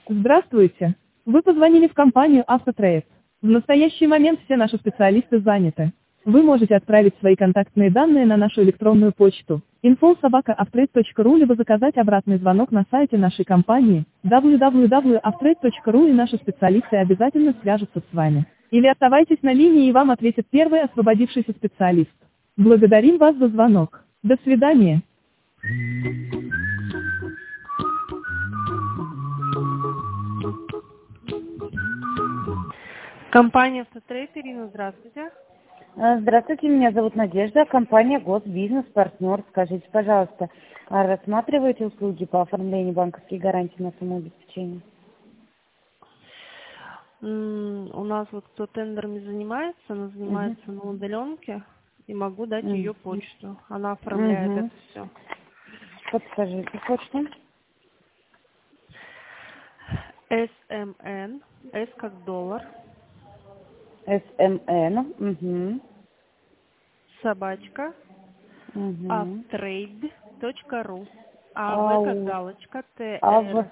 Здравствуйте. Вы позвонили в компанию «Автотрейд». В настоящий момент все наши специалисты заняты. Вы можете отправить свои контактные данные на нашу электронную почту info@avtrade.ru либо заказать обратный звонок на сайте нашей компании www.avtrade.ru, и наши специалисты обязательно свяжутся с вами. Или оставайтесь на линии, и вам ответит первый освободившийся специалист. Благодарим вас за звонок. До свидания. Компания «Автотрейд», Ирина, здравствуйте. Здравствуйте, меня зовут Надежда, компания «Госбизнес Партнер». Скажите, пожалуйста, рассматриваете услуги по оформлению банковских гарантий на самообеспечение? У нас вот кто тендерами занимается, она занимается на удаленке, и могу дать ее почту. Она оформляет это все. Подскажите почту. SMN, S как доллар, SMN, собачка, avtrade.ru. АВ как галочка, ТР,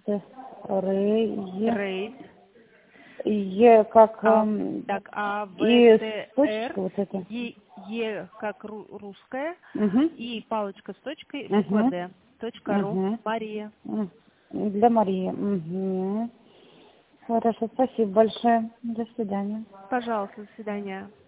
трейд. Е как Так, А, В, и Т, точка Р, вот это. Е как русская, и палочка с точкой, буква Д, .ру, Мария. Для Марии. Хорошо, спасибо большое. До свидания. Пожалуйста, до свидания.